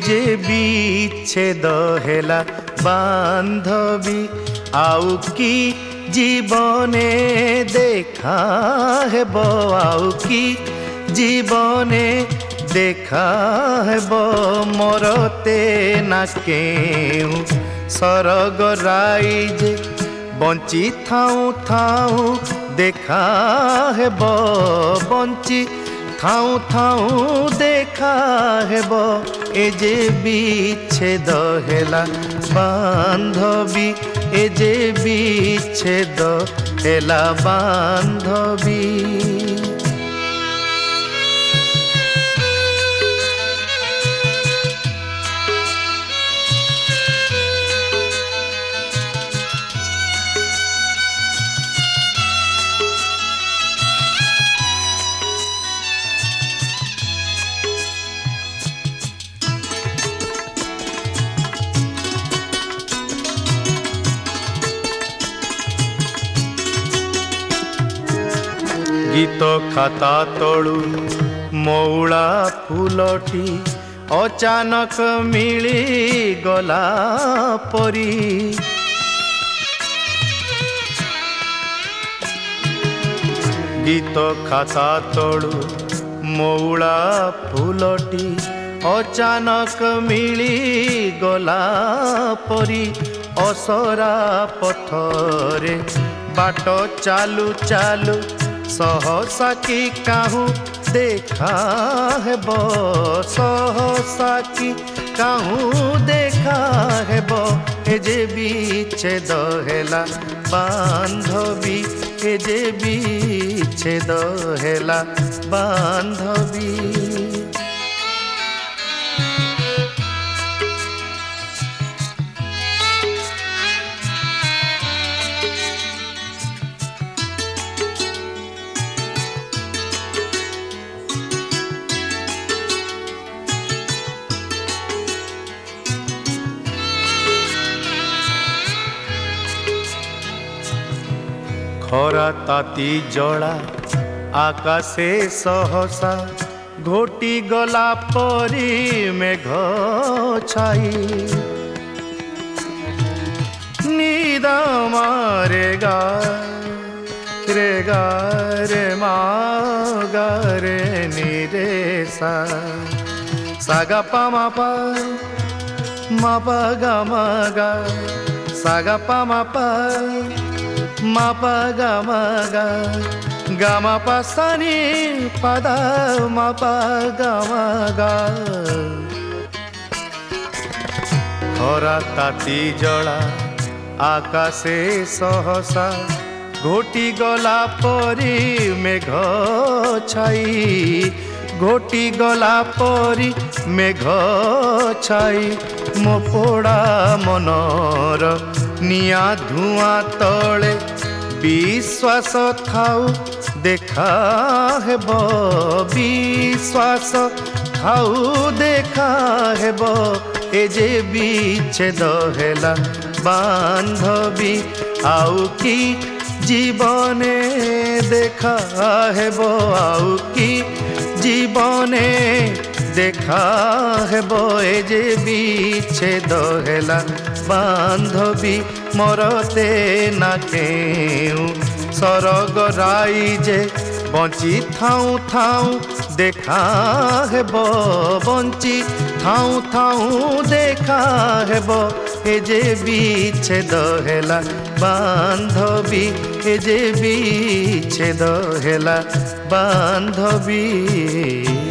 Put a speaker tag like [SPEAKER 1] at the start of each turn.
[SPEAKER 1] जे विच्छेद हेला बांधवी आउ कि जीवने देखा हेब आउ कि जीवने देखा हेब मरते ना केउ सरग राइजे बंची थाऊ थाऊ देखा हेब बंची थाऊ थाऊ देखा हेब ए जे विच्छेद हेला बांधवी ए जे विच्छेद हेला बांधवी। गीत खाता तलु मौला फूलटी अचानक मिली गला परी गीत खाता तलु मौला फूलटी अचानक मिली गला परी असरा पथरे बाट चालू चालू सहसा कि काहू देखा हेब सहसा कि काहू देखा हेब ए जे विच्छेद हेला बांधवी ए जे विच्छेद हेला बांधवी। खरा ताती जला आकाशे सहसा घोटी गला परी मेघ छाई निद मारे गा रे मा गा रे नि रे सा सा गा पा मा पा गा मा गा सा गा पा मा पा मा पा गा मा पा सा नि पा दा मा पा गा खरा ताती जला आकाशे सहसा घोटी गला परी मेघ छाई घोटी गला परी मेघ छाई मो पोड़ा मनर निया धुआं तले विश्वास थाऊ देखा हेब विश्वास थाऊ देखा हेब ए जे विच्छेद हेला बांधवी आउ कि जीवने देखा हेब आउ कि जीवने देखा हेब ए जे विच्छेद हेला बांधवी मरते ना केउ सरग राइजे बंची थाऊ थाऊ देखा हेब बंची थाऊ थाऊ देखा हेब ए जे विच्छेद हेला बांधवी ए जे विच्छेद हेला बांधवी।